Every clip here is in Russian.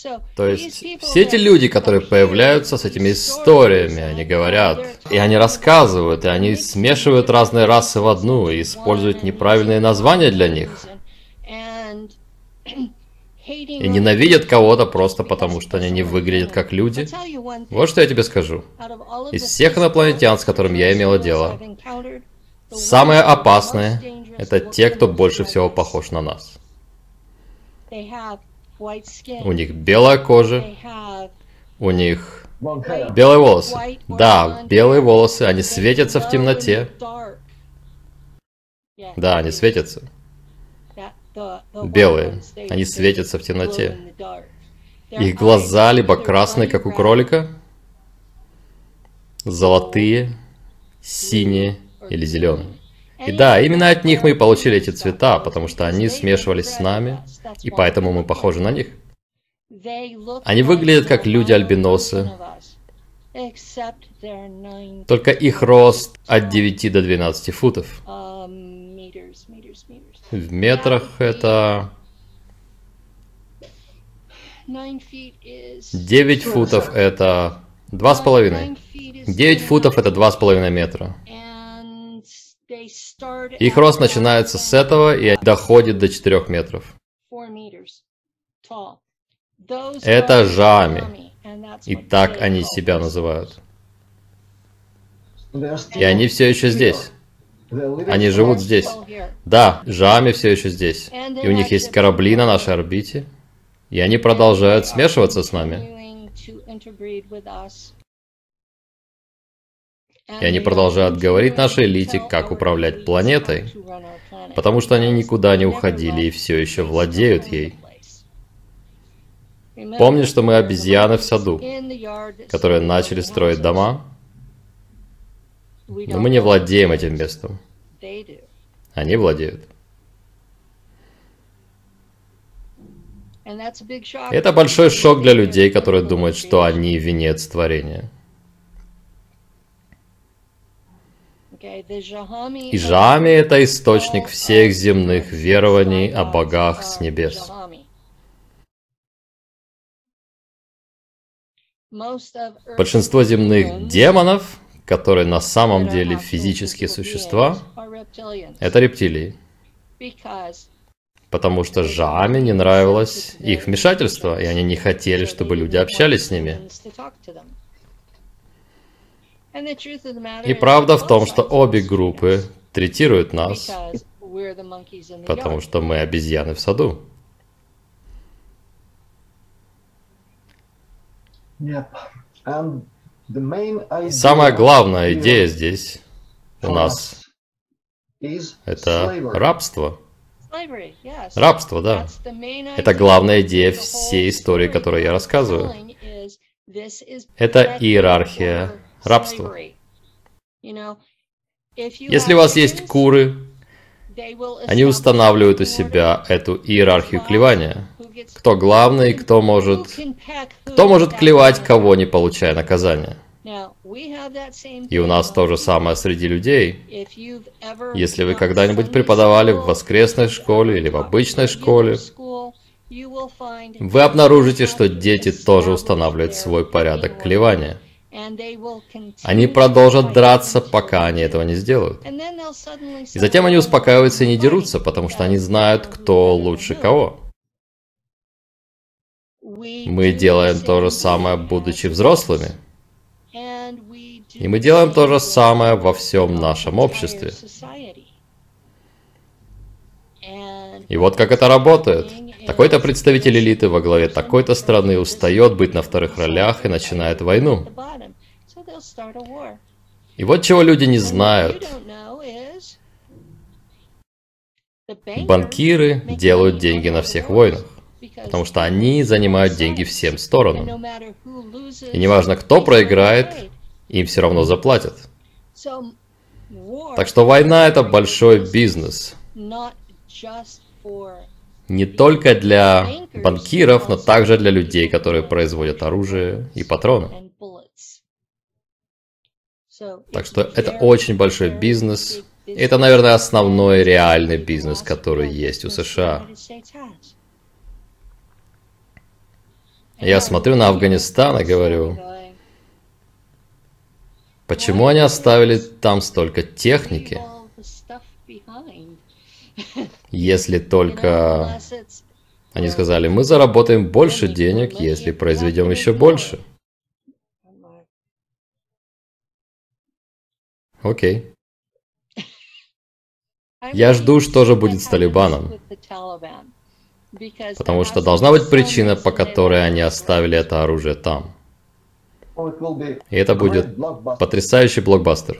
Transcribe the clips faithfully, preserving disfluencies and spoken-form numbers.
То есть, все эти люди, которые появляются с этими историями, они говорят, и они рассказывают, и они смешивают разные расы в одну, и используют неправильные названия для них, и ненавидят кого-то просто потому, что они не выглядят как люди. Вот что я тебе скажу. Из всех инопланетян, с которыми я имела дело, самое опасное — это те, кто больше всего похож на нас. У них белая кожа, у них белые волосы. Да, белые волосы, они светятся в темноте. Да, они светятся. Белые, они светятся в темноте. Их глаза либо красные, как у кролика, золотые, синие или зеленые. И да, именно от них мы и получили эти цвета, потому что они смешивались с нами, и поэтому мы похожи на них. Они выглядят как люди-альбиносы, только их рост от девяти до двенадцати футов. В метрах это... девять футов это два с половиной. девять футов это два с половиной метра. Их рост начинается с этого и доходит до четырёх метров. Это жами. И так они себя называют. И они все еще здесь. Они живут здесь. Да, жами все еще здесь. И у них есть корабли на нашей орбите. И они продолжают смешиваться с нами. И они продолжают говорить нашей элите, как управлять планетой. Потому что они никуда не уходили и все еще владеют ей. Помни, что мы обезьяны в саду, которые начали строить дома, но мы не владеем этим местом. Они владеют. Это большой шок для людей, которые думают, что они венец творения. И Жами — это источник всех земных верований о богах с небес. Большинство земных демонов, которые на самом деле физические существа, это рептилии. Потому что Жами не нравилось их вмешательство, и они не хотели, чтобы люди общались с ними. И правда в том, что обе группы третируют нас, потому что мы обезьяны в саду. Самая главная идея здесь у нас — это рабство. Рабство, да. Это главная идея всей истории, которую я рассказываю. Это иерархия рабства. Если у вас есть куры, они устанавливают у себя эту иерархию клевания. Кто главный, кто может... Кто может клевать, кого не получая наказания. И у нас то же самое среди людей. Если вы когда-нибудь преподавали в воскресной школе или в обычной школе, вы обнаружите, что дети тоже устанавливают свой порядок клевания. Они продолжат драться, пока они этого не сделают. И затем они успокаиваются и не дерутся, потому что они знают, кто лучше кого. Мы делаем то же самое, будучи взрослыми. И мы делаем то же самое во всем нашем обществе. И вот как это работает. Такой-то представитель элиты во главе такой-то страны устает быть на вторых ролях и начинает войну. И вот чего люди не знают. Банкиры делают деньги на всех войнах, потому что они занимают деньги всем сторонам. И неважно, кто проиграет, им все равно заплатят. Так что война — это большой бизнес. Не только для банкиров, но также для людей, которые производят оружие и патроны. Так что это очень большой бизнес. И это, наверное, основной реальный бизнес, который есть у США. Я смотрю на Афганистан и говорю, почему они оставили там столько техники, если только... Они сказали, мы заработаем больше денег, если произведем еще больше. Окей. Я жду, что же будет с Талибаном. Потому что должна быть причина, по которой они оставили это оружие там. И это будет потрясающий блокбастер.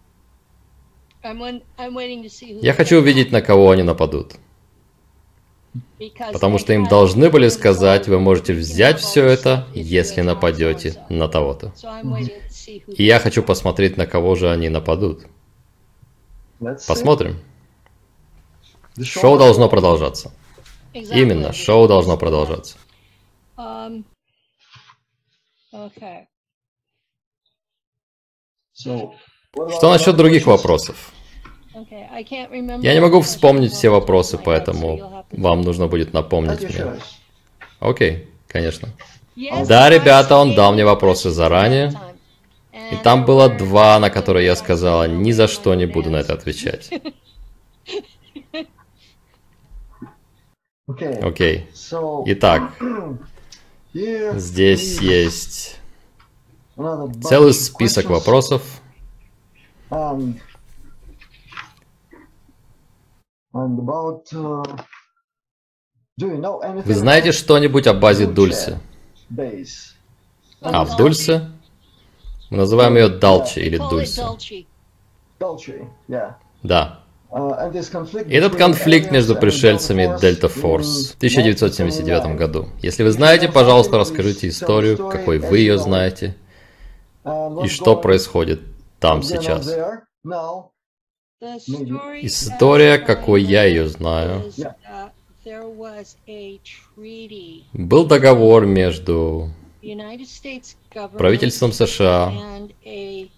Я хочу увидеть, на кого они нападут. Потому что им должны были сказать, вы можете взять все это, если нападете на того-то. И я хочу посмотреть, на кого же они нападут. Посмотрим. Шоу должно продолжаться. Именно, шоу должно продолжаться. Что насчет других вопросов? Я не могу вспомнить все вопросы, поэтому вам нужно будет напомнить мне. Окей, конечно. Да, ребята, он дал мне вопросы заранее. И там было два, на которые я сказала, ни за что не буду на это отвечать. Окей. Итак, здесь есть целый список вопросов. Вы знаете что-нибудь о базе Дульсе? А, в Дульсе? Мы называем ее Далчи или Дульсе. Да. И этот конфликт между пришельцами Дельта Форс в тысяча девятьсот семьдесят девятом году. Если вы знаете, пожалуйста, расскажите историю, какой вы ее знаете, и что происходит там сейчас. История, какой я ее знаю. Был договор между правительством США и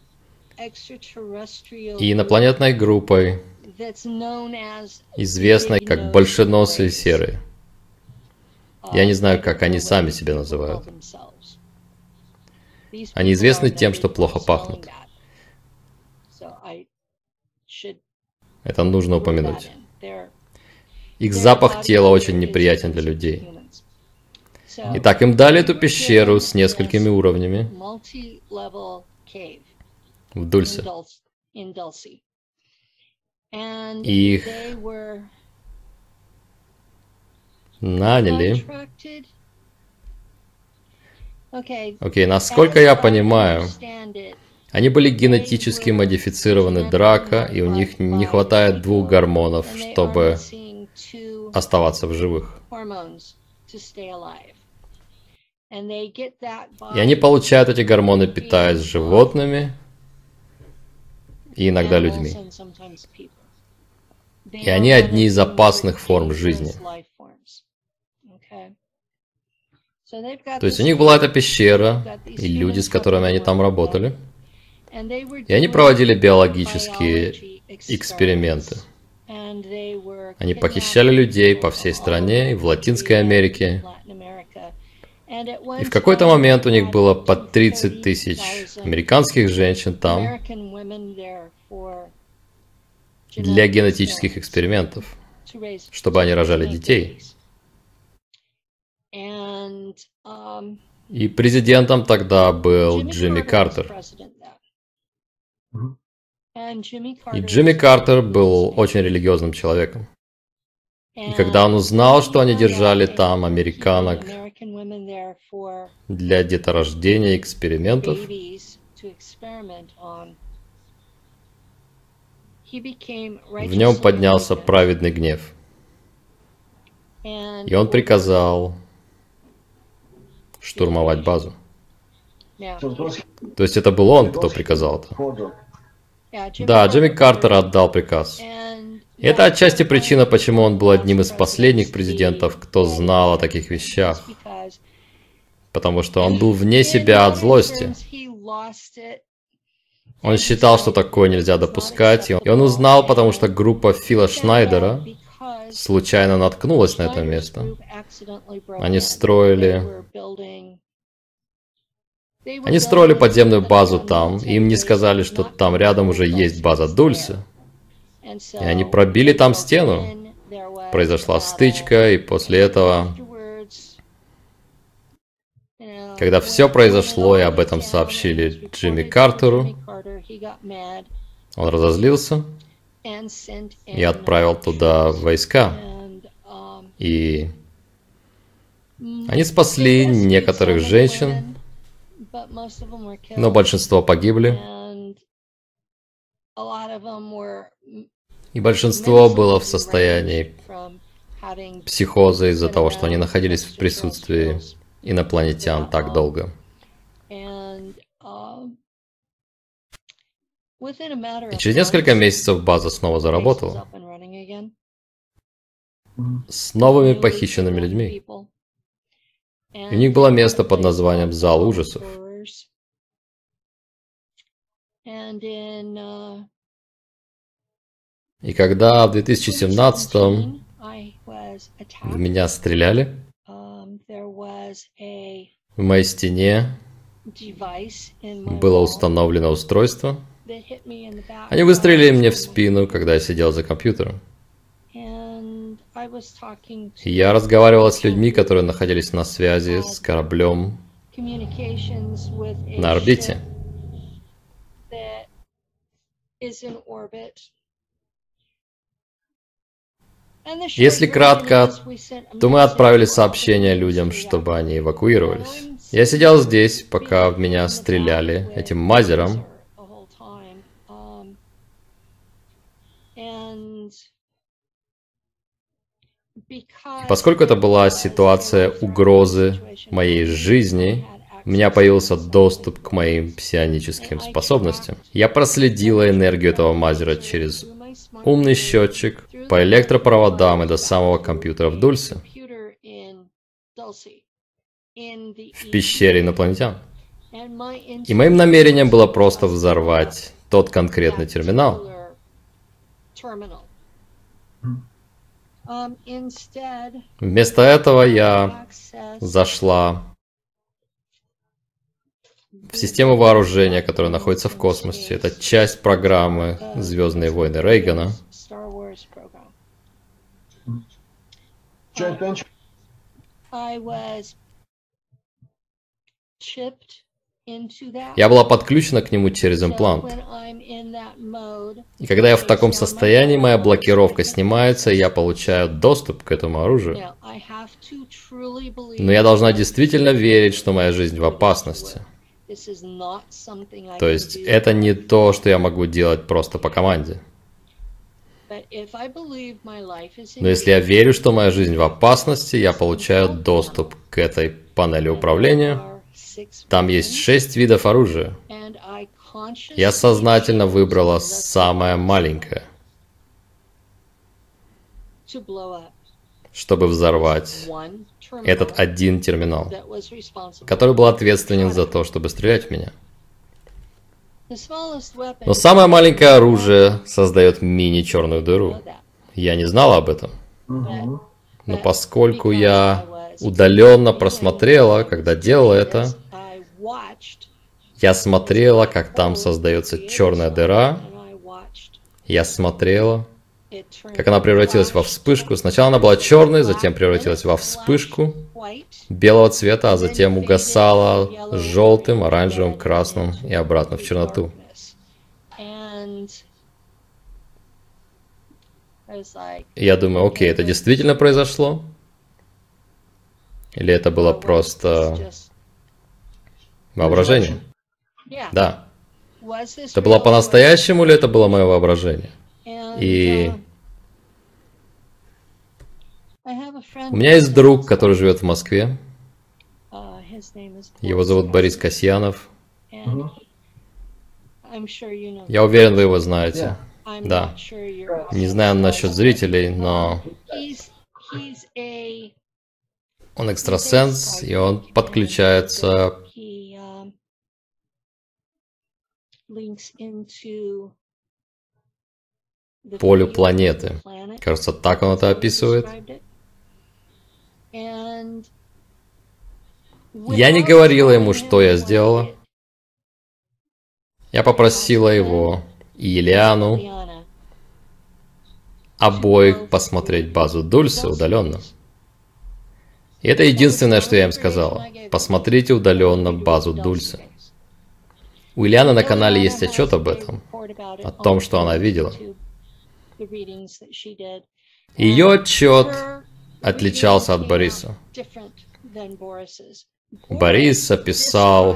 инопланетной группой, известной как большеносые серые. Я не знаю, как они сами себя называют. Они известны тем, что плохо пахнут. Это нужно упомянуть. Их запах тела очень неприятен для людей. Итак, им дали эту пещеру с несколькими уровнями в Дульсе. И их наняли. Окей, насколько я понимаю, они были генетически модифицированы драка, и у них не хватает двух гормонов, чтобы оставаться в живых. И они получают эти гормоны, питаясь животными и иногда людьми. И они одни из опасных форм жизни. То есть у них была эта пещера, и люди, с которыми они там работали. И они проводили биологические эксперименты. Они похищали людей по всей стране, и в Латинской Америке. И в какой-то момент у них было по тридцать тысяч американских женщин там для генетических экспериментов, чтобы они рожали детей. И президентом тогда был Джимми Картер. И Джимми Картер был очень религиозным человеком. И когда он узнал, что они держали там американок для деторождения экспериментов, в нем поднялся праведный гнев. И он приказал штурмовать базу. То есть это был он, кто приказал это. Да, Джимми Картер отдал приказ. И это отчасти причина, почему он был одним из последних президентов, кто знал о таких вещах. Потому что он был вне себя от злости. Он считал, что такое нельзя допускать. И он узнал, потому что группа Фила Шнайдера случайно наткнулась на это место. Они строили... Они строили подземную базу там, и им не сказали, что там рядом уже есть база Дульсе. И они пробили там стену. Произошла стычка, и после этого... Когда все произошло, и об этом сообщили Джимми Картеру, он разозлился и отправил туда войска. И они спасли некоторых женщин, но большинство погибли. И большинство было в состоянии психоза из-за того, что они находились в присутствии инопланетян так долго. И через несколько месяцев база снова заработала. С новыми похищенными людьми. И у них было место под названием «Зал ужасов». И когда в две тысячи семнадцатом в меня стреляли, в моей стене было установлено устройство. Они выстрелили мне в спину, когда я сидел за компьютером. И я разговаривал с людьми, которые находились на связи с кораблем на орбите. Если кратко, то мы отправили сообщение людям, чтобы они эвакуировались. Я сидел здесь, пока в меня стреляли этим мазером. И поскольку это была ситуация угрозы моей жизни, у меня появился доступ к моим псионическим способностям. Я проследила энергию этого мазера через умный счетчик по электропроводам и до самого компьютера в Дульсе, в пещере инопланетян. И моим намерением было просто взорвать тот конкретный терминал. Вместо этого я зашла в систему вооружения, которая находится в космосе. Это часть программы «Звездные войны» Рейгана. Я была подключена к нему через имплант. И когда я в таком состоянии, моя блокировка снимается, и я получаю доступ к этому оружию. Но я должна действительно верить, что моя жизнь в опасности. То есть это не то, что я могу делать просто по команде. Но если я верю, что моя жизнь в опасности, я получаю доступ к этой панели управления. Там есть шесть видов оружия. Я сознательно выбрала самое маленькое, чтобы взорвать этот один терминал, который был ответственен за то, чтобы стрелять в меня. Но самое маленькое оружие создает мини-черную дыру. Я не знала об этом. Но поскольку я удаленно просмотрела, когда делала это, я смотрела, как там создается черная дыра. Я смотрела, как она превратилась во вспышку. Сначала она была черной, затем превратилась во вспышку белого цвета, а затем угасала желтым, оранжевым, красным и обратно в черноту. И я думаю, окей, это действительно произошло? Или это было просто воображение? Да. Это было по-настоящему или это было мое воображение? И у меня есть друг, который живет в Москве. Его зовут Борис Касьянов. Я уверен, вы его знаете. Да. Не знаю насчет зрителей, но он экстрасенс, и он подключается к полю планеты. Кажется, так он это описывает. Я не говорила ему, что я сделала. Я попросила его и Ильяну обоих посмотреть базу Дульсе удаленно. И это единственное, что я им сказала. Посмотрите удаленно базу Дульсе. У Ильяны на канале есть отчет об этом, о том, что она видела. Ее отчет отличался от Бориса. Борис описал,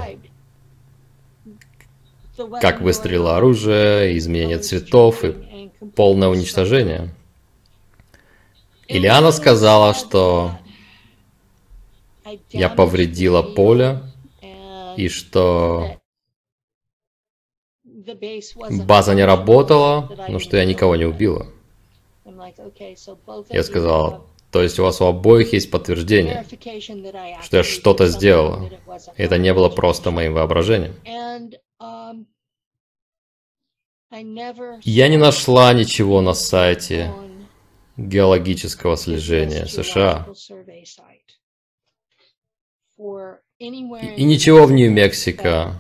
как выстрелило оружие, изменение цветов и полное уничтожение. Ильяна сказала, что я повредила поле и что база не работала, но что я никого не убила. Я сказал, то есть у вас у обоих есть подтверждение, что я что-то сделала. И это не было просто моим воображением. Я не нашла ничего на сайте геологического слежения США. И ничего в Нью-Мексико.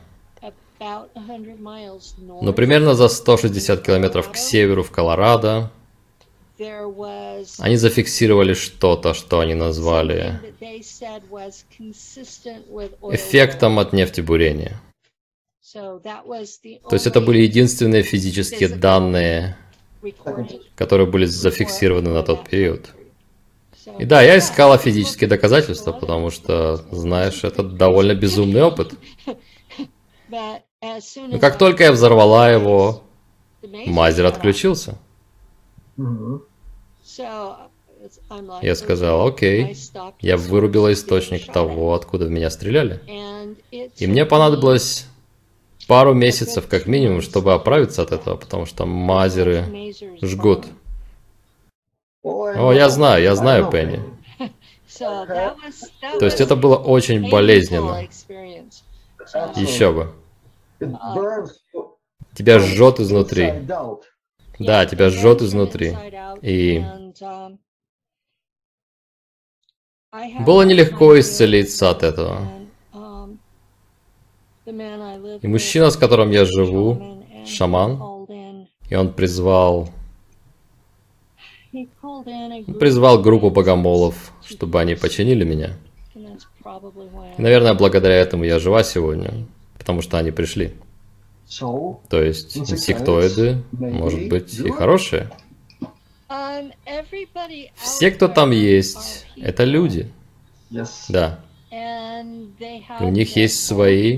Но примерно за сто шестьдесят километров к северу в Колорадо они зафиксировали что-то, что они назвали эффектом от нефтебурения. То есть это были единственные физические данные, которые были зафиксированы на тот период. И да, я искала физические доказательства, потому что, знаешь, это довольно безумный опыт. Но как только я взорвала его, мазер отключился. Я сказал, окей, я вырубила источник того, откуда в меня стреляли. И мне понадобилось пару месяцев как минимум, чтобы оправиться от этого, потому что мазеры жгут. О, я знаю, я знаю, Пенни. То есть это было очень болезненно. Еще бы. Тебя жжет изнутри. Да, тебя жжет изнутри. И было нелегко исцелиться от этого. И мужчина, с которым я живу, шаман, и он призвал... призвал группу богомолов, чтобы они починили меня. И, наверное, благодаря этому я жива сегодня, потому что они пришли. То есть инсектоиды, может быть, и хорошие. Все, кто там есть, это люди. Да. И у них есть свои...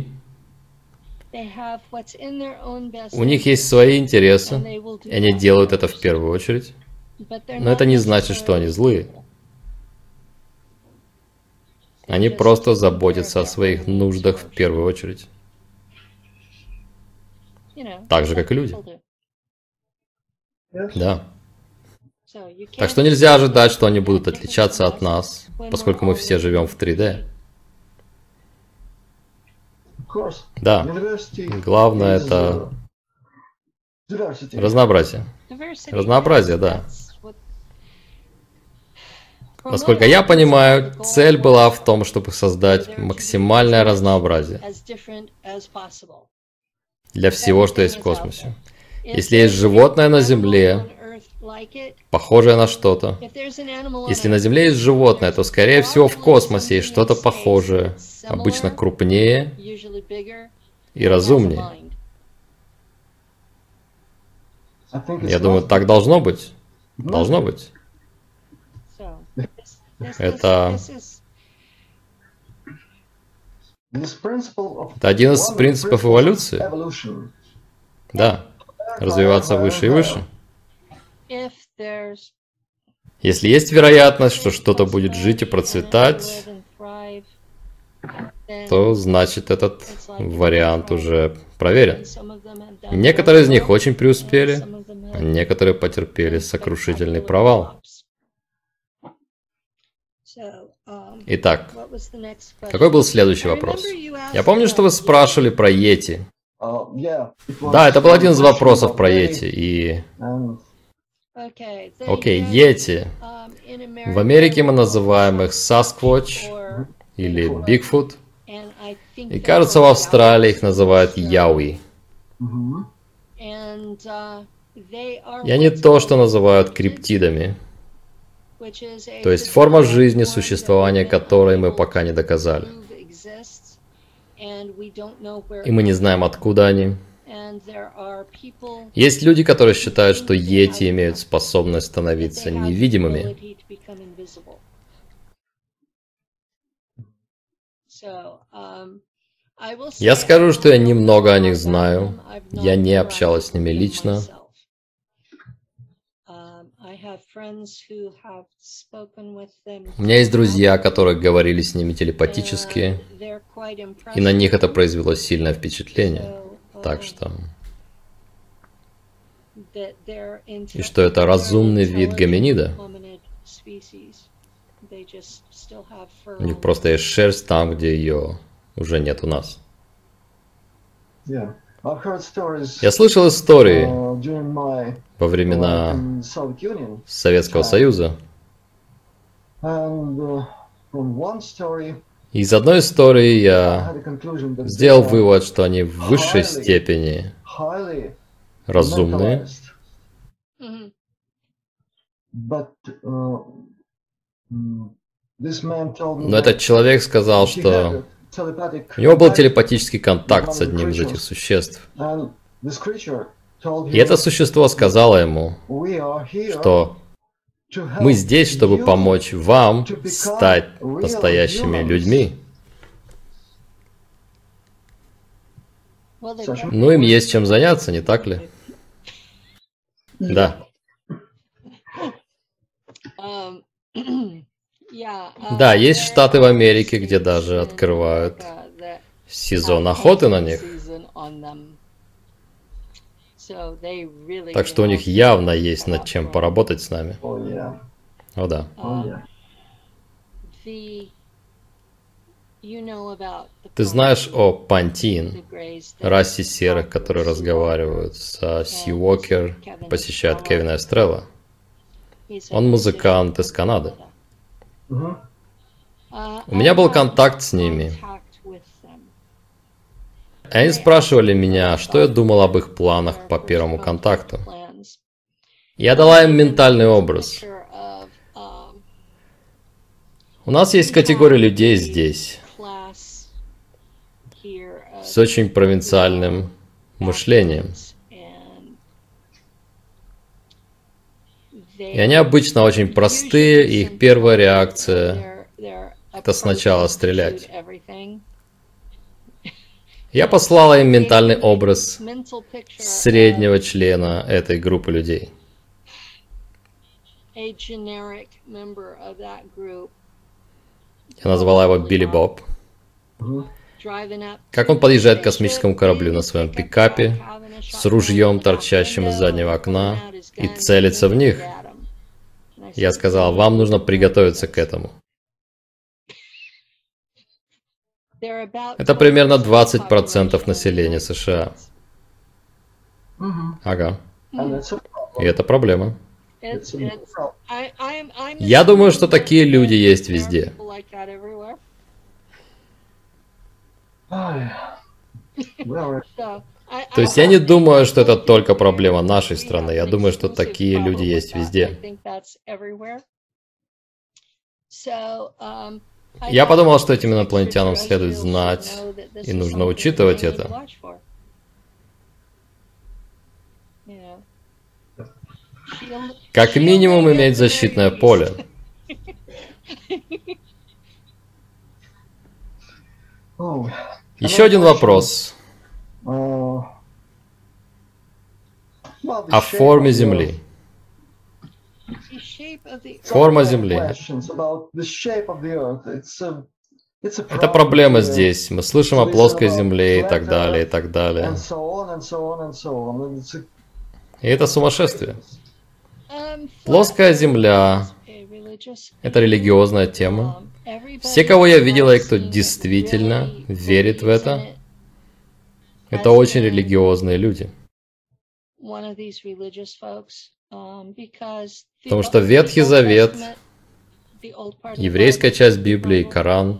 У них есть свои интересы, и они делают это в первую очередь. Но это не значит, что они злые. Они просто заботятся о своих нуждах в первую очередь. Так же, как и люди. Да. Так что нельзя ожидать, что они будут отличаться от нас, поскольку мы все живем в три дэ. Да. Главное это разнообразие. Разнообразие, да. Насколько я понимаю, цель была в том, чтобы создать максимальное разнообразие для всего, что есть в космосе. Если есть животное на Земле, похожее на что-то, если на Земле есть животное, то, скорее всего, в космосе есть что-то похожее, обычно крупнее и разумнее. Я думаю, так должно быть. Должно быть. Это... Это один из принципов эволюции. Да. Развиваться выше и выше. Если есть вероятность, что что-то будет жить и процветать, то значит этот вариант уже проверен. Некоторые из них очень преуспели, а некоторые потерпели сокрушительный провал. Итак, какой был следующий вопрос? Я помню, что вы спрашивали про Йети. Да, это был один из вопросов про Йети, и Окей, йети. В Америке мы называем их Sasquatch или Bigfoot. И кажется, в Австралии их называют Яуи. И они то, что называют криптидами. То есть форма жизни, существования которой мы пока не доказали. И мы не знаем, откуда они. Есть люди, которые считают, что йети имеют способность становиться невидимыми. Я скажу, что я немного о них знаю. Я не общалась с ними лично. У меня есть друзья, которые говорили с ними телепатически, и на них это произвело сильное впечатление. Так что... И что это разумный вид гоминида. У них просто есть шерсть там, где ее уже нет у нас. Я слышал истории во времена Советского Союза. Из одной истории я сделал вывод, что они в высшей степени разумные. Но этот человек сказал, что у него был телепатический контакт с одним из этих существ. И это существо сказало ему, что мы здесь, чтобы помочь вам стать настоящими людьми. Ну, им есть чем заняться, не так ли? Да. Да, есть штаты в Америке, где даже открывают сезон охоты на них. Так что у них явно есть над чем поработать с нами. О, да. Ты знаешь о Пантин, расе серых, которые разговаривают с Сью Уокер, посещают Кевина Эстрелла? Он музыкант из Канады. У меня был контакт с ними. Они спрашивали меня, что я думал об их планах по первому контакту. Я дала им ментальный образ. У нас есть категория людей здесь с очень провинциальным мышлением. И они обычно очень простые, и их первая реакция — это сначала стрелять. Я послала им ментальный образ среднего члена этой группы людей. Я назвала его Билли Боб. Как он подъезжает к космическому кораблю на своем пикапе с ружьем, торчащим из заднего окна, и целится в них. Я сказал, вам нужно приготовиться к этому. Это примерно двадцать процентов населения США. Ага. И это проблема. Я думаю, что такие люди есть везде. То есть я не думаю, что это только проблема нашей страны. Я думаю, что такие люди есть везде. Я подумал, что этим инопланетянам следует знать, и нужно учитывать это. Как минимум иметь защитное поле. Еще один вопрос. О форме Земли. Форма Земли. Это проблема здесь. Мы слышим о плоской Земле и так далее, и так далее. И это сумасшествие. Плоская Земля — это религиозная тема. Все, кого я видела и кто действительно верит в это, это очень религиозные люди. Потому что Ветхий Завет, еврейская часть Библии, Коран,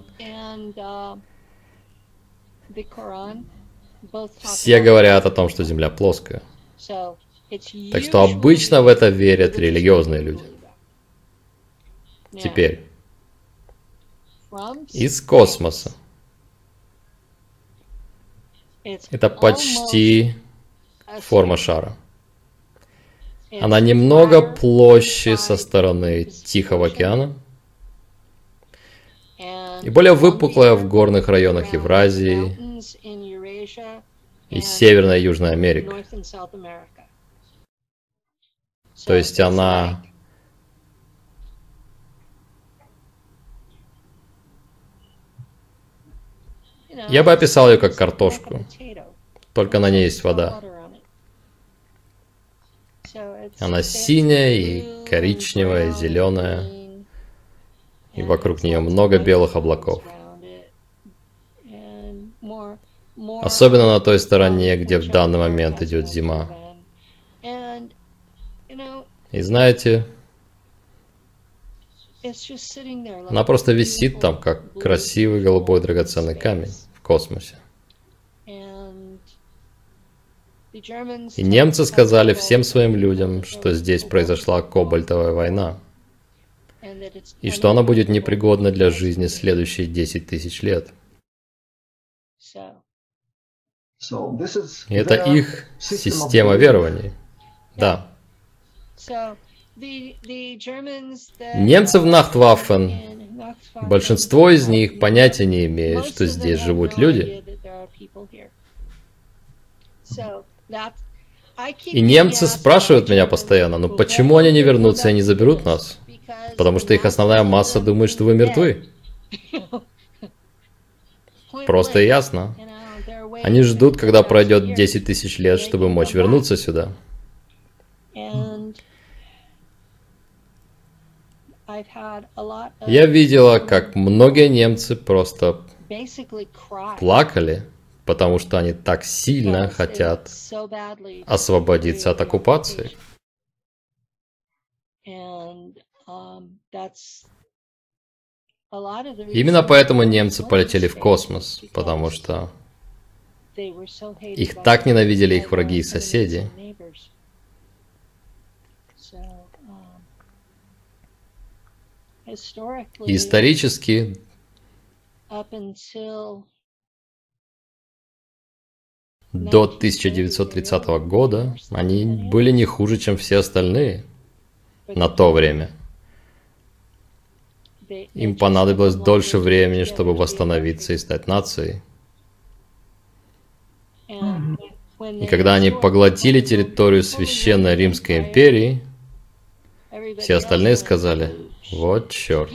все говорят о том, что Земля плоская. Так что обычно в это верят религиозные люди. Теперь, из космоса. Это почти форма шара. Она немного площе со стороны Тихого океана и более выпуклая в горных районах Евразии и Северной и Южной Америки. То есть она я бы описал ее как картошку, только на ней есть вода. Она синяя и коричневая, и зеленая, и вокруг нее много белых облаков. Особенно на той стороне, где в данный момент идет зима. И знаете, она просто висит там, как красивый голубой драгоценный камень в космосе. И немцы сказали всем своим людям, что здесь произошла кобальтовая война, и что она будет непригодна для жизни следующие десять тысяч лет. И это их система верований. Да. Немцы в Нахтваффен, большинство из них понятия не имеют, что здесь живут люди. И немцы спрашивают меня постоянно, ну почему они не вернутся и не заберут нас? Потому что их основная масса думает, что вы мертвы. Просто и ясно. Они ждут, когда пройдет десять тысяч лет, чтобы мочь вернуться сюда. Я видела, как многие немцы просто плакали, потому что они так сильно хотят освободиться от оккупации. Именно поэтому немцы полетели в космос, потому что их так ненавидели их враги и соседи. И исторически до тысяча девятьсот тридцатого года они были не хуже, чем все остальные на то время. Им понадобилось дольше времени, чтобы восстановиться и стать нацией. И когда они поглотили территорию Священной Римской империи, все остальные сказали: вот черт.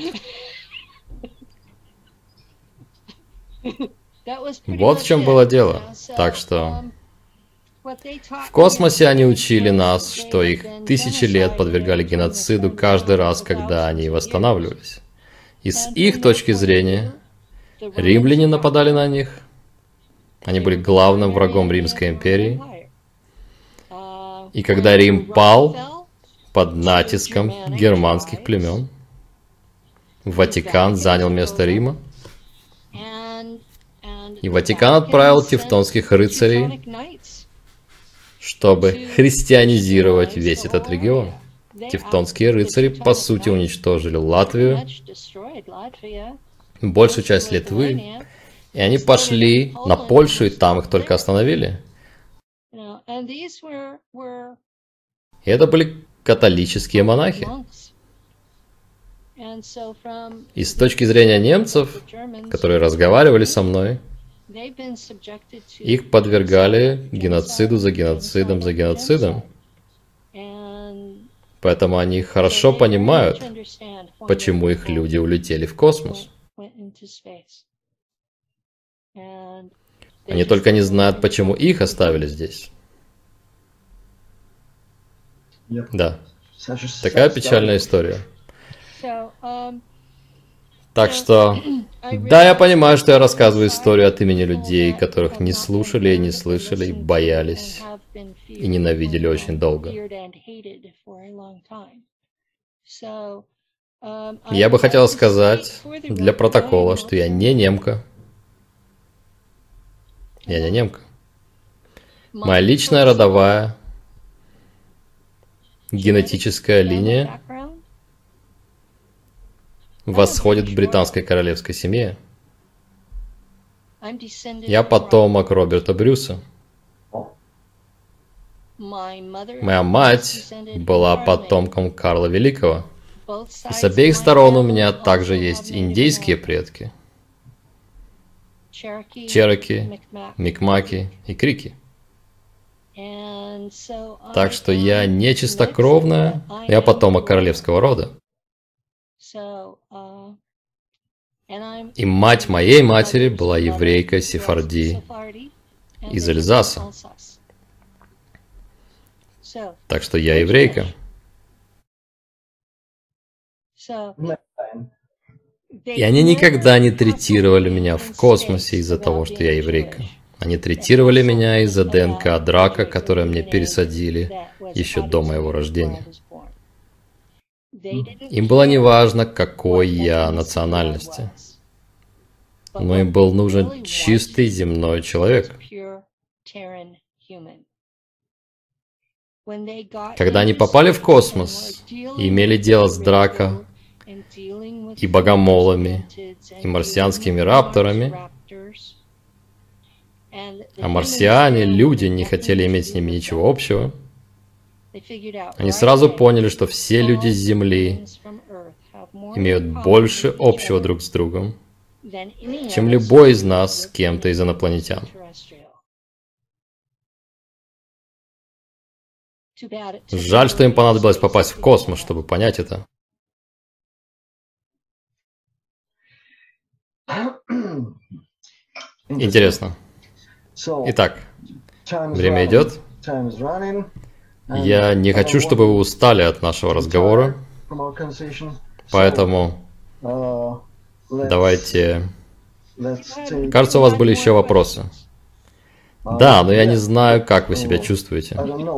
Вот в чем было дело. Так что в космосе они учили нас, что их тысячи лет подвергали геноциду каждый раз, когда они восстанавливались. И с их точки зрения, римляне нападали на них. Они были главным врагом Римской империи. И когда Рим пал под натиском германских племен, Ватикан занял место Рима. И Ватикан отправил тевтонских рыцарей, чтобы христианизировать весь этот регион. Тевтонские рыцари, по сути, уничтожили Латвию, большую часть Литвы, и они пошли на Польшу, и там их только остановили. И это были католические монахи. И с точки зрения немцев, которые разговаривали со мной, их подвергали геноциду за геноцидом за геноцидом. Поэтому они хорошо понимают, почему их люди улетели в космос. Они только не знают, почему их оставили здесь. Да. Такая печальная история. Так что, да, я понимаю, что я рассказываю историю от имени людей, которых не слушали и не слышали, и боялись и ненавидели очень долго. Я бы хотел сказать для протокола, что я не немка. Я не немка. Моя личная родовая генетическая линия восходит к британской королевской семье. Я потомок Роберта Брюса. Моя мать была потомком Карла Великого. С обеих сторон у меня также есть индейские предки. Чероки, Микмаки и Крики. Так что я не чистокровная, я потомок королевского рода. И мать моей матери была еврейкой Сефарди из Эльзаса. Так что я еврейка. И они никогда не третировали меня в космосе из-за того, что я еврейка. Они третировали меня из-за ДНК Драка, которое мне пересадили еще до моего рождения. Им было неважно, какой я национальности. Но им был нужен чистый земной человек. Когда они попали в космос и имели дело с Драко, и богомолами, и марсианскими рапторами, а марсиане, люди, не хотели иметь с ними ничего общего, они сразу поняли, что все люди с Земли имеют больше общего друг с другом, чем любой из нас с кем-то из инопланетян. Жаль, что им понадобилось попасть в космос, чтобы понять это. Интересно. Итак, время идет. Я не хочу, чтобы вы устали от нашего разговора, поэтому давайте... Кажется, у вас были еще вопросы. Да, но я не знаю, как вы себя чувствуете.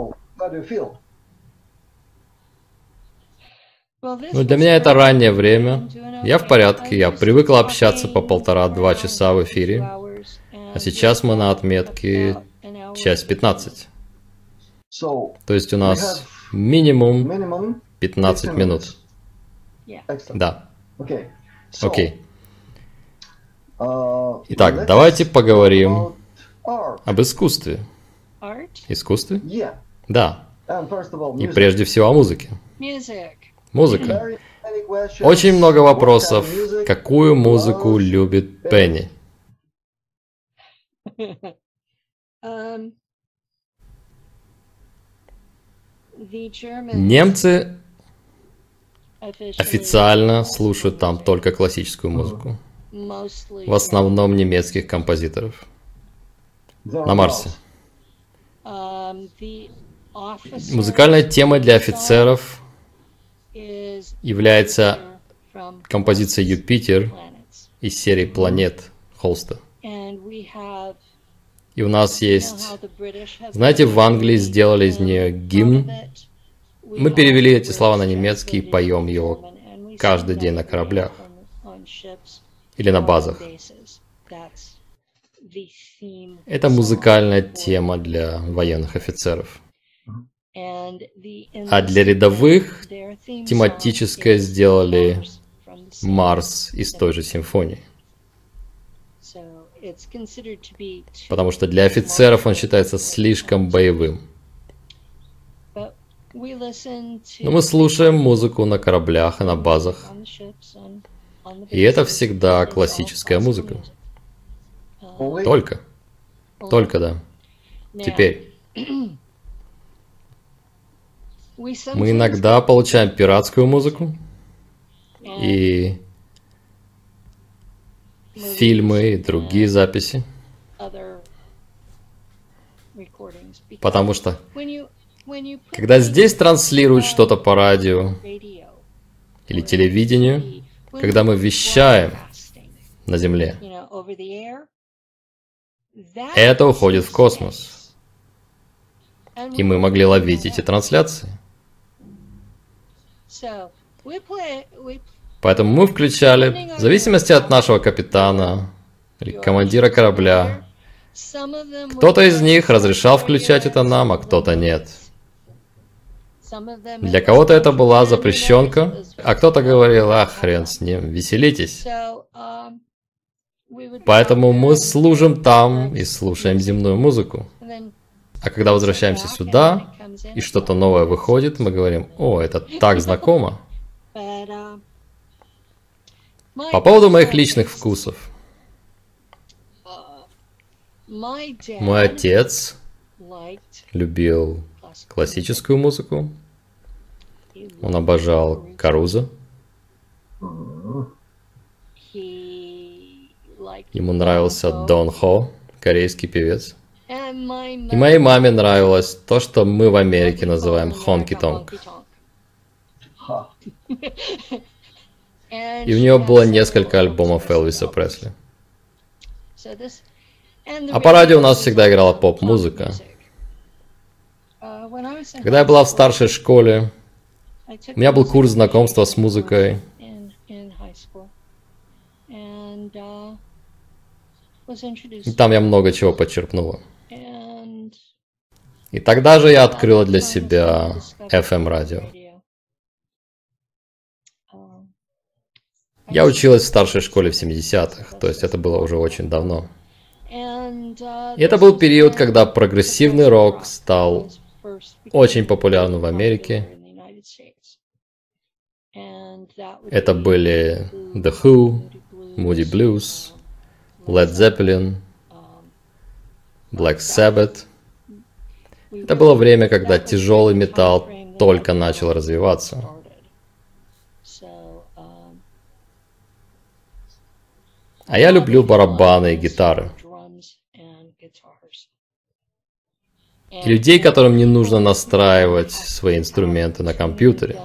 Ну, для меня это раннее время. Я в порядке, я привыкла общаться по полтора-два часа в эфире. А сейчас мы на отметке час пятнадцать. То есть у нас минимум пятнадцать минут. Да. Окей. Итак, давайте поговорим об искусстве. Искусстве? Да. И прежде всего о музыке. Музыка. Очень много вопросов. Какую музыку любит Пенни? Немцы официально слушают там только классическую музыку. В основном немецких композиторов. На Марсе. Музыкальная тема для офицеров является композиция «Юпитер» из серии «Планет» Холста. И у нас есть... Знаете, в Англии сделали из нее гимн. Мы перевели эти слова на немецкий и поем его каждый день на кораблях. Или на базах. Это музыкальная тема для военных офицеров. А для рядовых тематическое сделали Марс из той же симфонии. Потому что для офицеров он считается слишком боевым. Но мы слушаем музыку на кораблях и на базах. И это всегда классическая музыка. Только. Только, да. Теперь. Мы иногда получаем пиратскую музыку. И фильмы и другие записи. Потому что, когда здесь транслируют что-то по радио или телевидению, когда мы вещаем на Земле, это уходит в космос. И мы могли ловить эти трансляции. Поэтому мы включали, в зависимости от нашего капитана или командира корабля, кто-то из них разрешал включать это нам, а кто-то нет. Для кого-то это была запрещенка, а кто-то говорил: ах, хрен с ним, веселитесь. Поэтому мы служим там и слушаем земную музыку. А когда возвращаемся сюда, и что-то новое выходит, мы говорим: о, это так знакомо. По поводу моих личных вкусов. Мой отец любил классическую музыку. Он обожал Карузо. Ему нравился Дон Хо, корейский певец. И моей маме нравилось то, что мы в Америке называем хонки-тонг. И у нее было несколько альбомов Элвиса Пресли. А по радио у нас всегда играла поп-музыка. Когда я была в старшей школе, у меня был курс знакомства с музыкой. И там я много чего почерпнула. И тогда же я открыла для себя эф эм-радио. Я училась в старшей школе в семидесятых, то есть это было уже очень давно. И это был период, когда прогрессивный рок стал очень популярным в Америке. Это были The Who, Moody Blues, Led Zeppelin, Black Sabbath. Это было время, когда тяжелый металл только начал развиваться. А я люблю барабаны и гитары. И людей, которым не нужно настраивать свои инструменты на компьютере.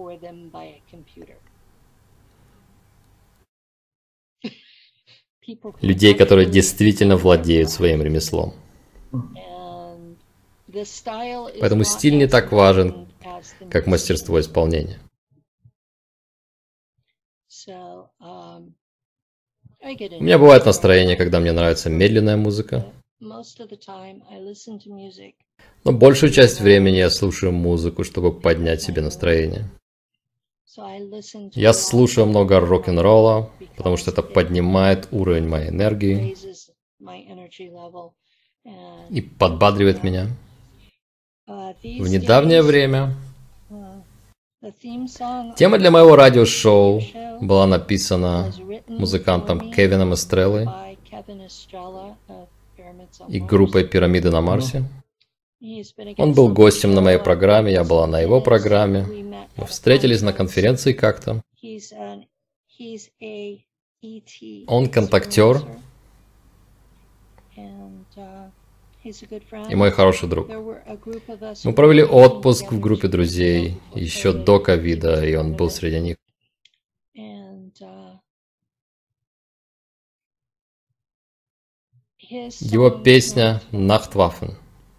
Людей, которые действительно владеют своим ремеслом. Поэтому стиль не так важен, как мастерство исполнения. У меня бывает настроение, когда мне нравится медленная музыка. Но большую часть времени я слушаю музыку, чтобы поднять себе настроение. Я слушаю много рок-н-ролла, потому что это поднимает уровень моей энергии и подбадривает меня. В недавнее время тема для моего радиошоу была написана музыкантом Кевином Эстреллой и группой «Пирамиды на Марсе». Он был гостем на моей программе, я была на его программе. Мы встретились на конференции как-то. Он контактер и мой хороший друг. Мы провели отпуск в группе друзей еще до ковида, и он был среди них. Его песня «Nachtwaffen»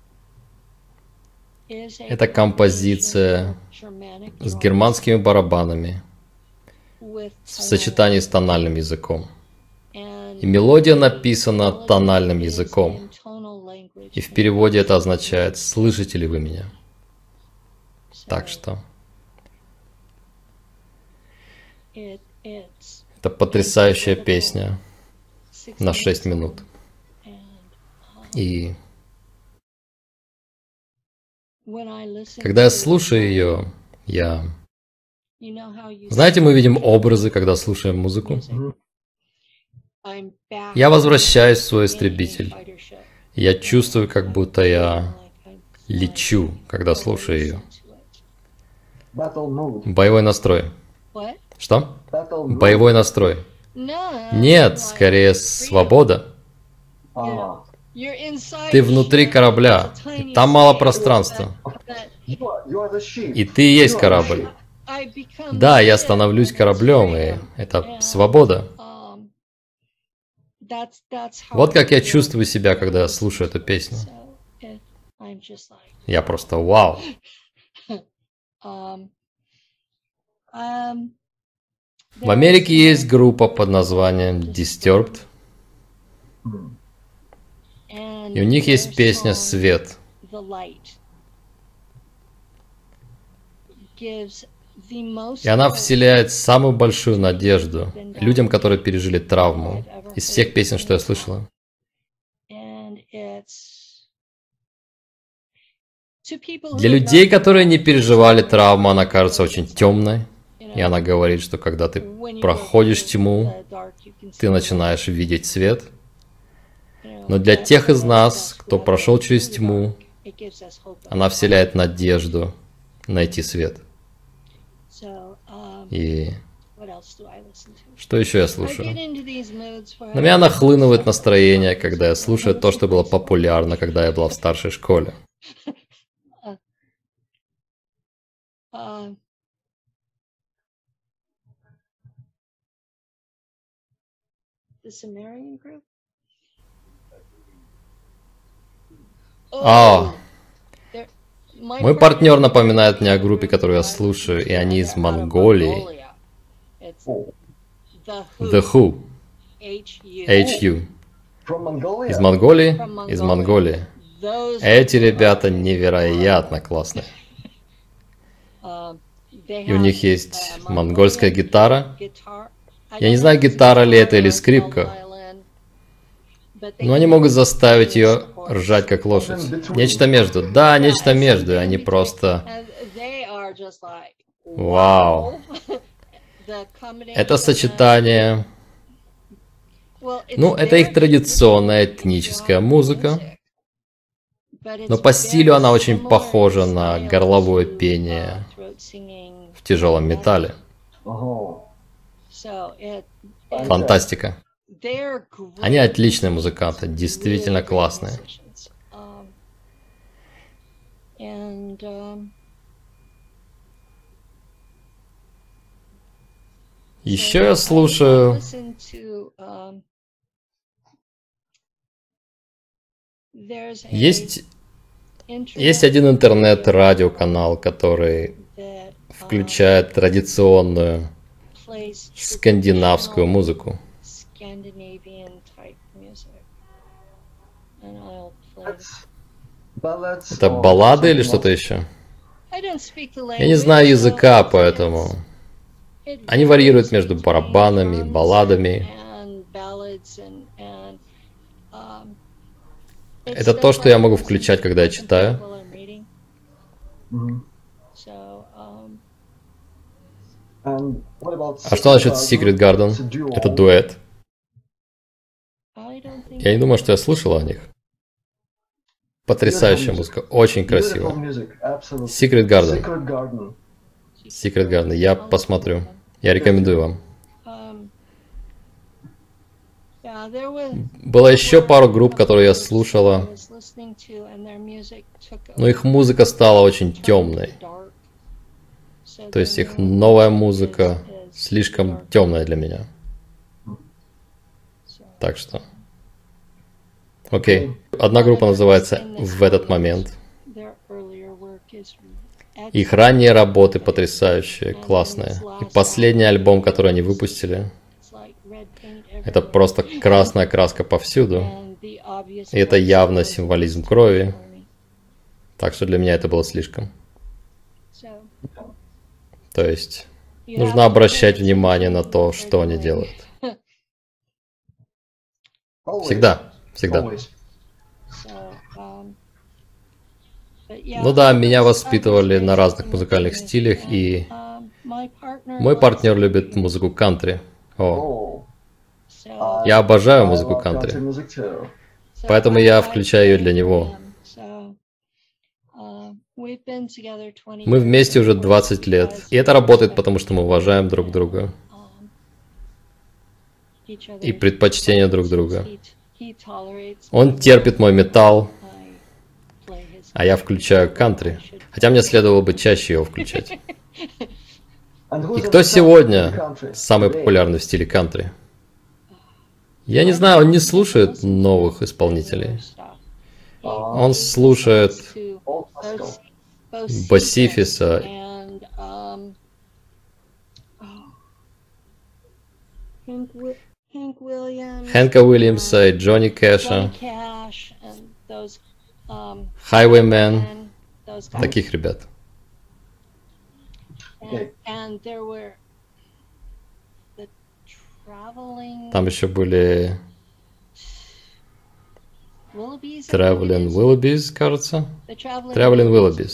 — это композиция с германскими барабанами в сочетании с тональным языком. И мелодия написана тональным языком. И в переводе это означает «Слышите ли вы меня?». Так что это потрясающая песня на шесть минут. И когда я слушаю ее, я... Знаете, мы видим образы, когда слушаем музыку. Я возвращаюсь в свой истребитель. Я чувствую, как будто я лечу, когда слушаю ее. Боевой настрой. Что? Боевой настрой. Нет, скорее свобода. Ты внутри корабля, и там мало пространства. И ты и есть корабль. Да, я становлюсь кораблем, и это свобода. Вот как я чувствую себя, когда слушаю эту песню. Я просто вау. В Америке есть группа под названием Disturbed. И у них есть песня «Свет». И она вселяет самую большую надежду людям, которые пережили травму. Из всех песен, что я слышала. Для людей, которые не переживали травму, она кажется очень темной. И она говорит, что когда ты проходишь тьму, ты начинаешь видеть свет. Но для тех из нас, кто прошел через тьму, она вселяет надежду найти свет. И что еще я слушаю? На меня нахлынывает настроение, когда я слушаю то, что было популярно, когда я была в старшей школе. А, мой партнер напоминает мне о группе, которую я слушаю, и они из Монголии. The Who. эйч ю. Из Монголии? Из Монголии. Эти ребята невероятно классные. И у них есть монгольская гитара. Я не знаю, гитара ли это или скрипка. Но они могут заставить ее ржать как лошадь. Нечто между. Да, нечто между. И они просто... Вау. Это сочетание... Ну, это их традиционная этническая музыка. Но по стилю она очень похожа на горловое пение в тяжелом металле. Фантастика. Они отличные музыканты, действительно классные. Еще я слушаю... Есть, есть один интернет-радиоканал, который включает традиционную скандинавскую музыку. Это баллады или что-то еще? Я не знаю языка, поэтому... Они варьируют между барабанами и балладами. Это то, что я могу включать, когда я читаю. А что насчет Secret Garden? Это дуэт. Я не думаю, что я слышал о них. Потрясающая музыка, очень красиво. Secret Garden. Secret Garden, я посмотрю. Я рекомендую вам. Было еще пару групп, которые я слушала, но их музыка стала очень темной. То есть их новая музыка слишком темная для меня. Так что... Окей. Одна группа называется «В этот момент». Их ранние работы потрясающие, классные. И последний альбом, который они выпустили, это просто красная краска повсюду. И это явно символизм крови. Так что для меня это было слишком. То есть, нужно обращать внимание на то, что они делают. Всегда, всегда. Ну да, меня воспитывали на разных музыкальных стилях, и мой партнер любит музыку кантри. О. Я обожаю музыку кантри, поэтому я включаю ее для него. Мы вместе уже двадцать лет, и это работает, потому что мы уважаем друг друга и предпочтения друг друга. Он терпит мой металл, а я включаю кантри, хотя мне следовало бы чаще его включать. И кто сегодня самый популярный в стиле кантри? Я не знаю, он не слушает новых исполнителей. Он слушает Босифиса, Хэнка Уильямса и Джонни Кэша, Highwaymen, таких ребят. Там еще были Traveling Willoughbys, кажется. Traveling Willoughbys.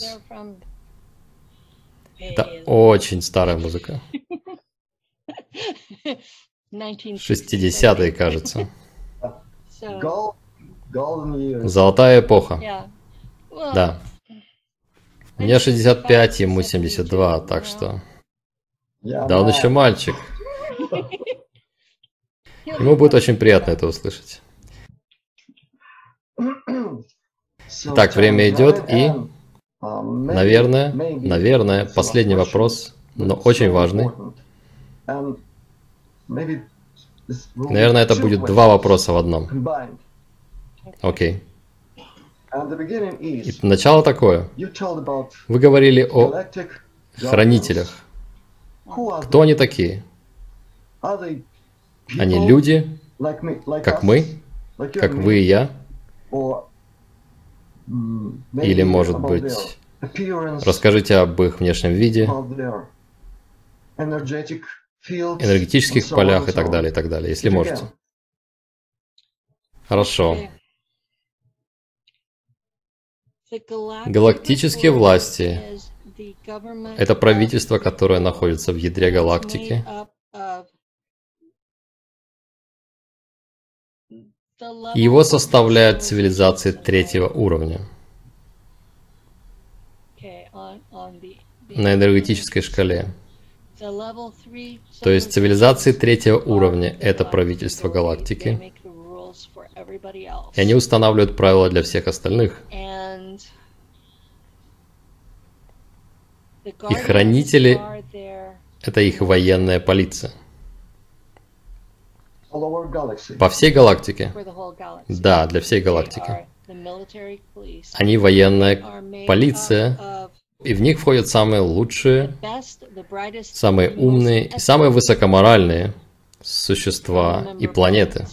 Это очень старая музыка. шестидесятые, кажется. Золотая эпоха. Да. Мне шестьдесят пять, ему семьдесят два, так что... Да, он еще мальчик. Ему будет очень приятно это услышать. Так, время идет, и, наверное, наверное, последний вопрос, но очень важный. Наверное, это будет два вопроса в одном. Окей. И начало такое. Вы говорили о хранителях. Кто они такие? Они люди, как мы, как вы и я? Или, может быть, расскажите об их внешнем виде, энергетических полях и так далее, и так далее, если можете. Хорошо. Галактические власти – это правительство, которое находится в ядре галактики. Его составляют цивилизации третьего уровня. На энергетической шкале. То есть цивилизации третьего уровня – это правительство галактики. И они устанавливают правила для всех остальных. И хранители – это их военная полиция. По всей галактике. Да, для всей галактики. Они военная полиция, и в них входят самые лучшие, самые умные и самые высокоморальные существа и планеты.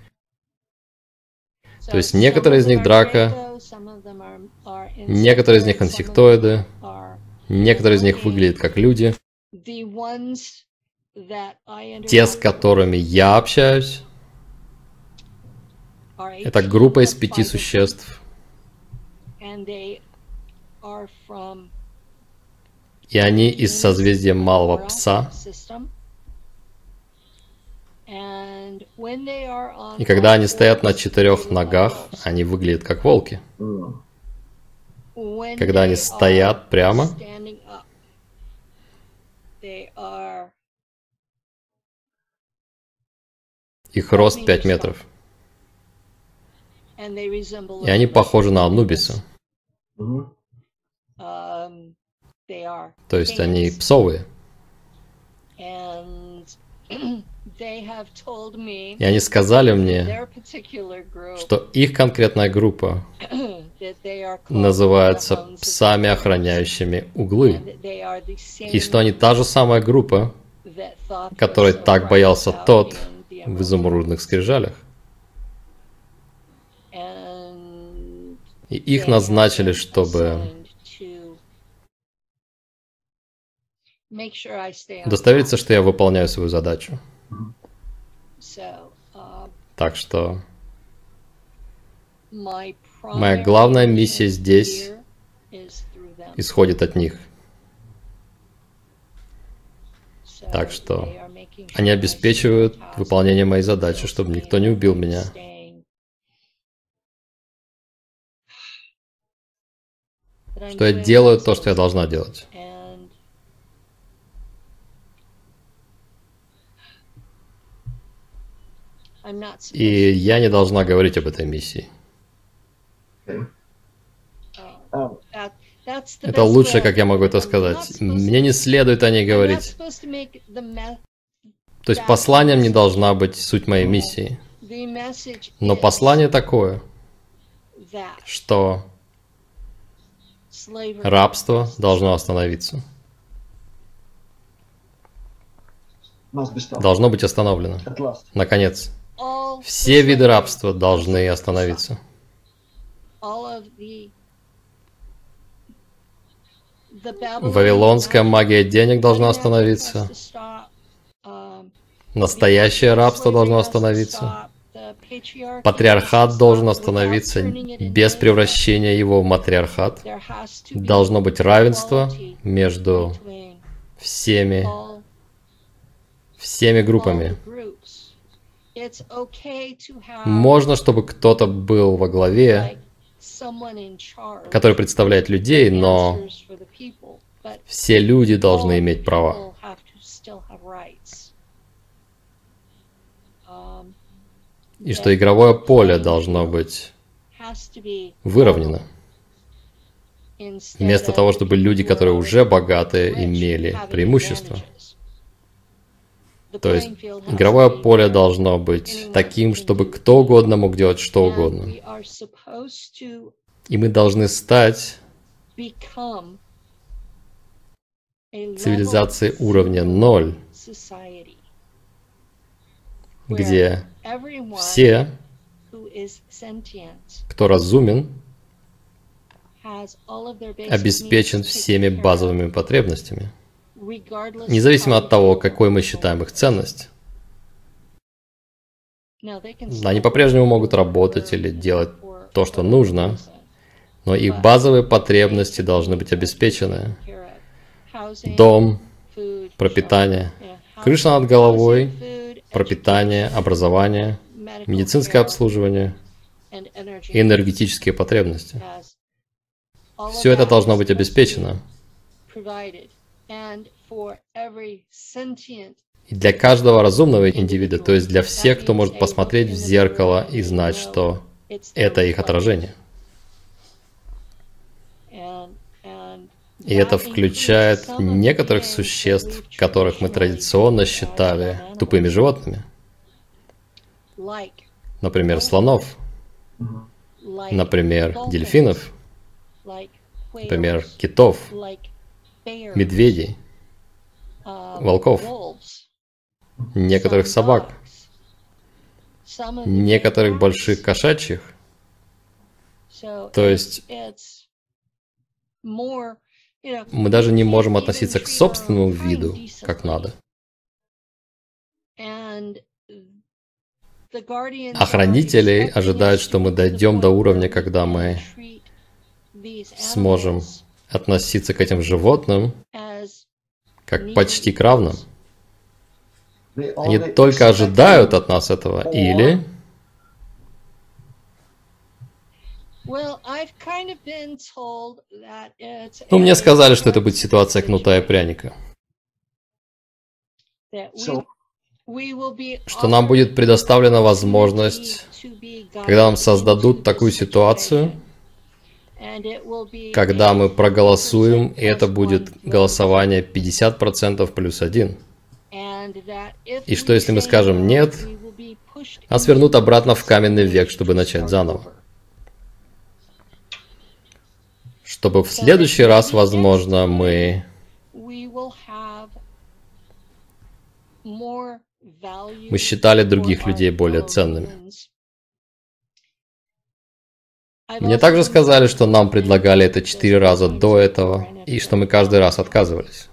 То есть некоторые из них драка, некоторые из них инсектоиды, некоторые из них выглядят как люди. Те, с которыми я общаюсь, это группа из пяти существ. И они из созвездия Малого Пса. И когда они стоят на четырех ногах, они выглядят как волки. Когда они стоят прямо, их рост пять метров. И они похожи на Анубиса. То есть они псовые. И они сказали мне, что их конкретная группа называется псами, охраняющими углы. И что они та же самая группа, которой так боялся тот в изумрудных скрижалях. И их назначили, чтобы удостовериться, что я выполняю свою задачу. Так что моя главная миссия здесь исходит от них. Так что они обеспечивают выполнение моей задачи, чтобы никто не убил меня. Что я делаю то, что я должна делать. И я не должна говорить об этой миссии. Это лучшее, как я могу это сказать. Мне не следует о ней говорить. То есть посланием не должна быть суть моей миссии. Но послание такое, что рабство должно остановиться. Должно быть остановлено. Наконец, все виды рабства должны остановиться. Вавилонская магия денег должна остановиться. Настоящее рабство должно остановиться. Патриархат должен остановиться без превращения его в матриархат. Должно быть равенство между всеми, всеми группами. Можно, чтобы кто-то был во главе, который представляет людей, но все люди должны иметь права. И что игровое поле должно быть выровнено. Вместо того, чтобы люди, которые уже богаты, имели преимущество. То есть игровое поле должно быть таким, чтобы кто угодно мог делать что угодно. И мы должны стать цивилизацией уровня ноль, где все, кто разумен, обеспечен всеми базовыми потребностями, независимо от того, какой мы считаем их ценность. Они по-прежнему могут работать или делать то, что нужно, но их базовые потребности должны быть обеспечены. Дом, пропитание, крыша над головой, пропитание, образование, медицинское обслуживание и энергетические потребности. Все это должно быть обеспечено. И для каждого разумного индивида, то есть для всех, кто может посмотреть в зеркало и знать, что это их отражение. И это включает некоторых существ, которых мы традиционно считали тупыми животными. Например, слонов. Например, дельфинов. Например, китов. Медведей. Волков. Некоторых собак. Некоторых больших кошачьих. То есть мы даже не можем относиться к собственному виду как надо. Охранители ожидают, что мы дойдем до уровня, когда мы сможем относиться к этим животным как почти к равным. Они только ожидают от нас этого, или... Ну, мне сказали, что это будет ситуация кнута и пряника. Что нам будет предоставлена возможность, когда нам создадут такую ситуацию, когда мы проголосуем, и это будет голосование пятьдесят процентов плюс один. И что если мы скажем «нет», нас вернут обратно в каменный век, чтобы начать заново. Чтобы в следующий раз, возможно, мы мы считали других людей более ценными. Мне также сказали, что нам предлагали это четыре раза до этого, и что мы каждый раз отказывались.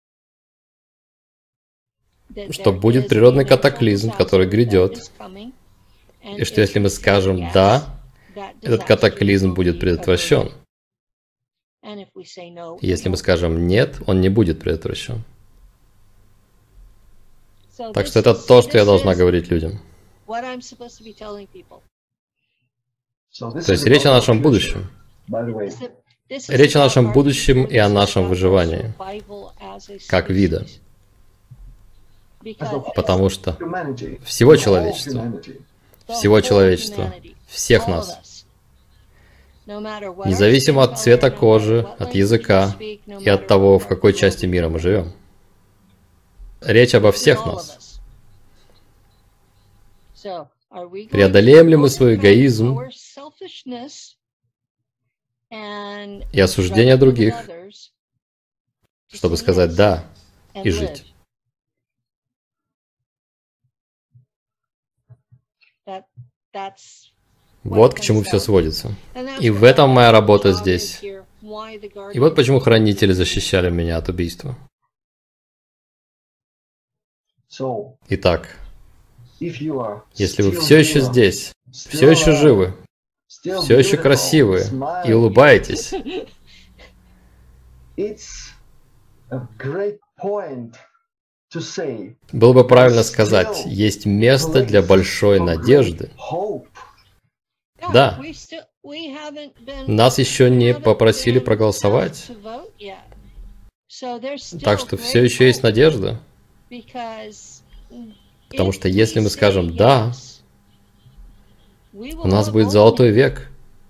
Что будет природный катаклизм, который грядет, и что если мы скажем «да», этот катаклизм будет предотвращен. Если мы скажем «нет», он не будет предотвращен. Так что это то, что я должна говорить людям. То есть речь о нашем будущем. Речь о нашем будущем и о нашем выживании, как вида. Потому что всего человечества, всего человечества, всех нас, независимо от цвета кожи, от языка и от того, в какой части мира мы живем. Речь обо всех нас. Преодолеем ли мы свой эгоизм и осуждение других, чтобы сказать «да» и жить. Вот к чему все сводится. И в этом моя работа здесь. И вот почему хранители защищали меня от убийства. Итак, если вы все еще здесь, все еще живы, все еще красивые и улыбаетесь, было бы правильно сказать, есть место для большой надежды. Да, нас еще не попросили проголосовать, так что все еще есть надежда. Потому что если мы скажем «да», у нас будет золотой век.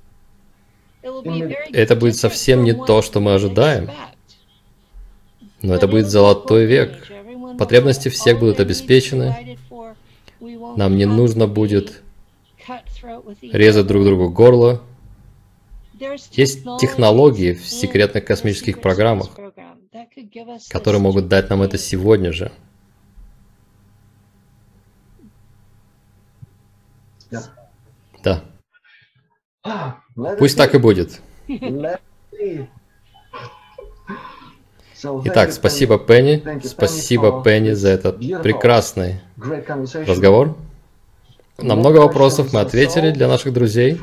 Это будет совсем не то, что мы ожидаем. Но это будет золотой век. Потребности всех будут обеспечены. Нам не нужно будет резать друг другу горло. Есть технологии в секретных космических программах, которые могут дать нам это сегодня же. Да. Пусть так и будет. Итак, спасибо, Пенни. Спасибо, Пенни, за этот прекрасный разговор. На много вопросов мы ответили для наших друзей.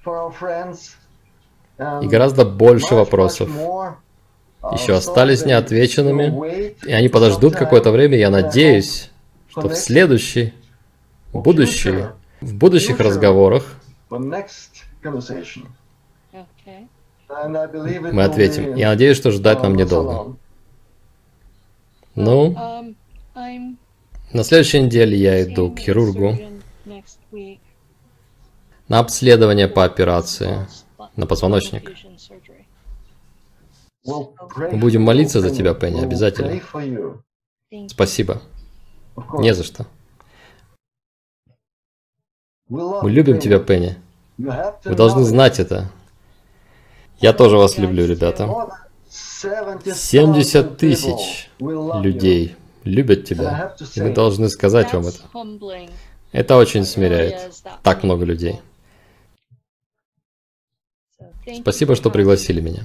И гораздо больше вопросов еще остались неотвеченными. И они подождут какое-то время. Я надеюсь, что в следующий, будущий, в будущих разговорах мы ответим. Я надеюсь, что ждать нам недолго. Ну, на следующей неделе я иду к хирургу на обследование по операции на позвоночник. Мы будем молиться за тебя, Пенни, обязательно. Спасибо. Не за что. Мы любим тебя, Пенни. Вы должны знать это. Я тоже вас люблю, ребята. семьдесят тысяч людей любят тебя. И мы должны сказать вам это. Это очень смиряет. Так много людей. Спасибо, что пригласили меня.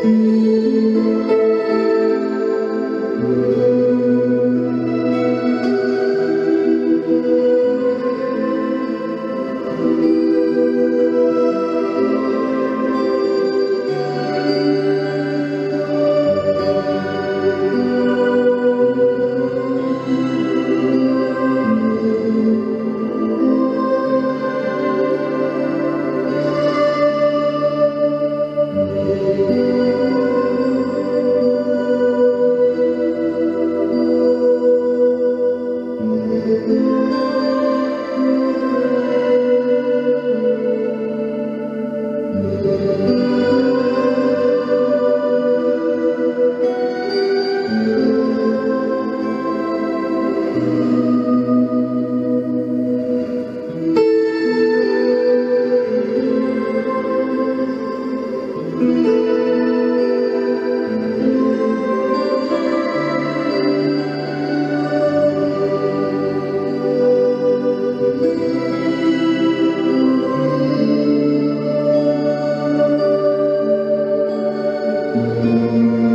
Thank you.